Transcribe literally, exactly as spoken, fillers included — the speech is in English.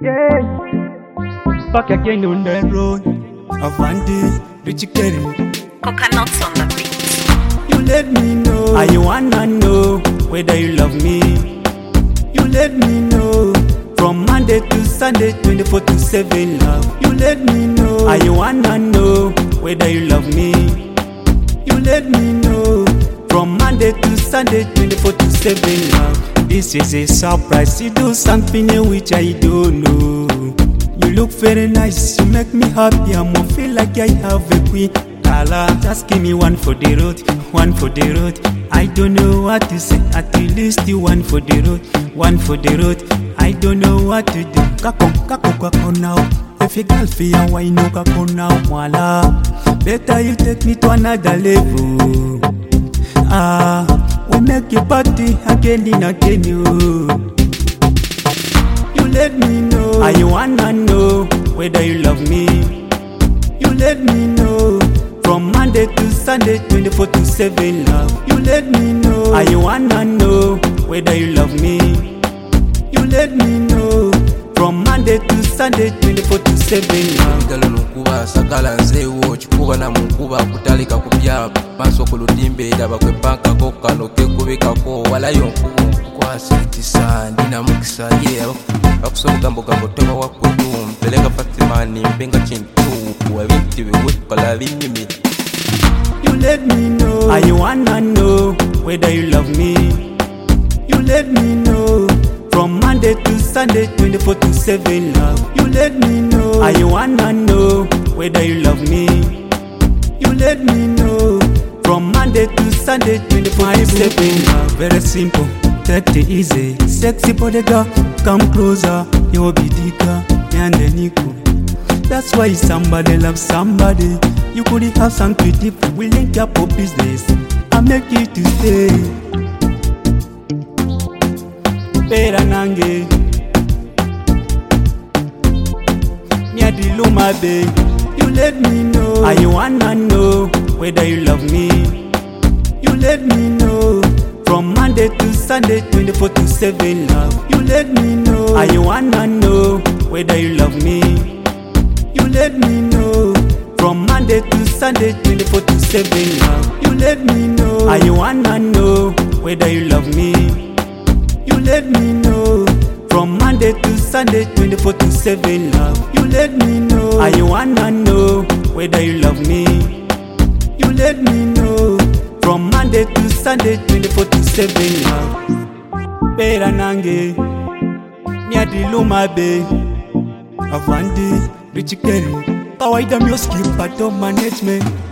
Yeah, back again on the road. Avandi, Richie Kerry. Coconuts on the beat. You let me know. I wanna know whether you love me. You let me know. From Monday to Sunday, twenty-four to seven, love. You let me know. I wanna know whether you love me. You let me know. From Monday to Sunday, twenty-four to seven, love. This is a surprise. You do something which I don't know. You look very nice. You make me happy. I more feel like I have a queen. Kala, just give me one for the road, one for the road. I don't know what to say. At least you one for the road, one for the road. I don't know what to do. Kako, kako, kako now. If you girl feel why no kako now, voila. Better you take me to another level. Ah, we make you party again and again. You, you let me know. I wanna know whether you love me. You let me know. From Monday to Sunday, twenty-four to seven, love. You let me know. I wanna know whether you love me. You let me know. From Monday to Sunday, twenty-four to seven, love. Galo nukuba sakala nzewo chikuba na mukuba kutalika kupya maso kuludimbe daba kwe banka koka noke kubika ko wala yonku kwa sitisa ndina mukisa ye akusoma gambo gambo toba wakudu mpeleka Fatimani mbenga chintu wa binti bikala binyimi. You let me know. I wanna know whether you love me. You let me know. From Monday to Sunday, twenty-four to seven, love. You let me know. I wanna know whether you love me. You let me know. From Monday to Sunday, twenty-four to seven, love. Very simple, take it easy. Sexy body girl, come closer. You'll be dicker, and then you could. That's why somebody loves somebody. You could have something different. We link up for business. I make you to stay. Pera nange Nyadi luma be. You let me know. I wanna know whether you love me. You let me know. From Monday to Sunday, twenty-four to seven, love. You let me know. I wanna know whether you love me. You let me know. From Monday to Sunday, twenty-four to seven, love. You let me know. I wanna know whether you love me. You let me know. From Monday to Sunday, twenty-four to seven, love. You let me know. I wanna know whether you love me. You let me know. From Monday to Sunday, twenty-four to seven, love. Pera nange Nyadi luma be. Avandi, Richie Kerry. Kawaida music but don't manage me.